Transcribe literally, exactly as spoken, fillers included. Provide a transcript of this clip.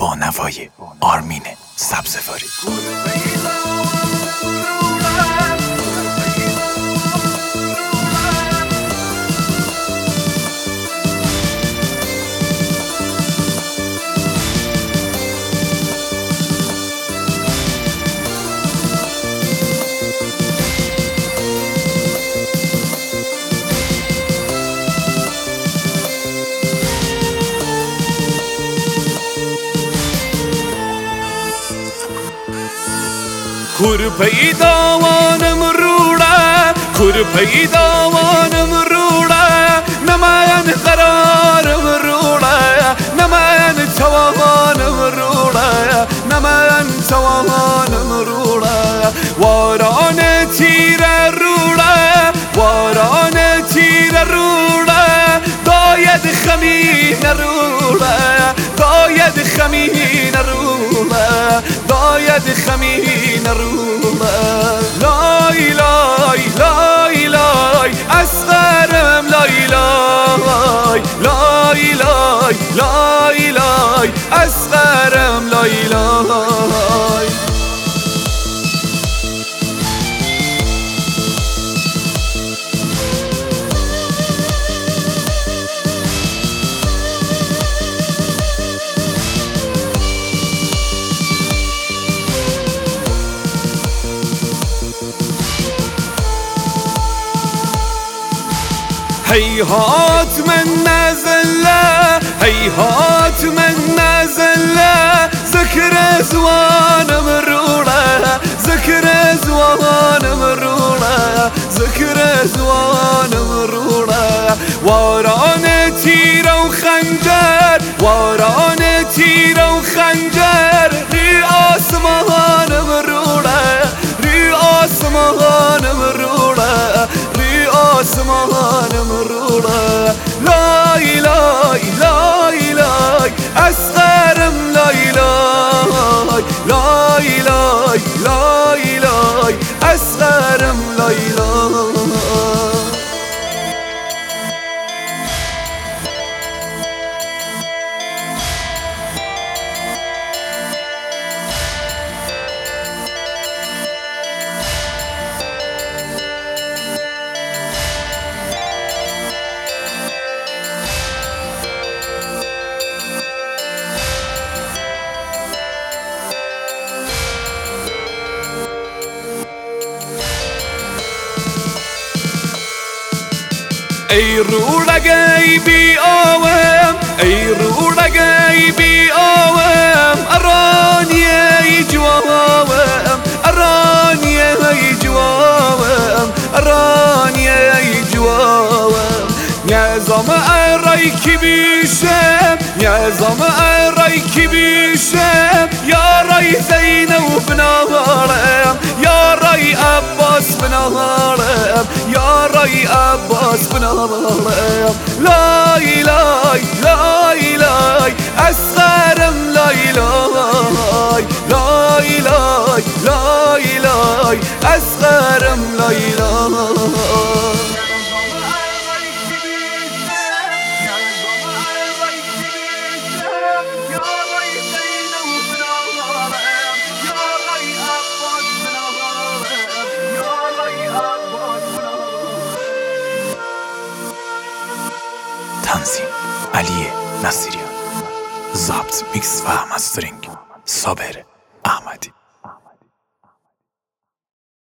با نوای آرمین سبزواری. kur پیداوانم روڑا kur پیداوانم روڑا نماین قرارم روڑا نماین توانم روڑا نماین توانم روڑا واران تیر روڑا واران تیر روڑا داید خمین روڑا داید خمین روڑا داید خمین روما لا إله لا إله أصغرم لا إله لا إله لا إله أصغرم لا إله هيهات من نزل هيهات من نزل ذكر زوان مروڑا ذكر زوان مروڑا ذكر زوان مروڑا واران تیر و خنجر واران تیر و خنجر ری آسمان مروڑا ری آسمان مروڑا ری آسمان مروڑا لا إله لا إله أصغرم لا إله لا إله لا إله أصغرم لا إله ای روڑگی بی آوام ای روڑگی بی آوام ارانی ای جوام ارانی ای جوام ارانی ای جوام نظام ارای کی بیشم نظام ارای کی بیشم یا رای زینب بنوارم یا رای عباس بنوارم یا رای عباس بنوارم لا إله لا إله أصغرم لا إله لا إله لا إله أصغرم لا إله تنظیم علی نصیریان، ضبط میکس و مسترینگ صابر احمدی.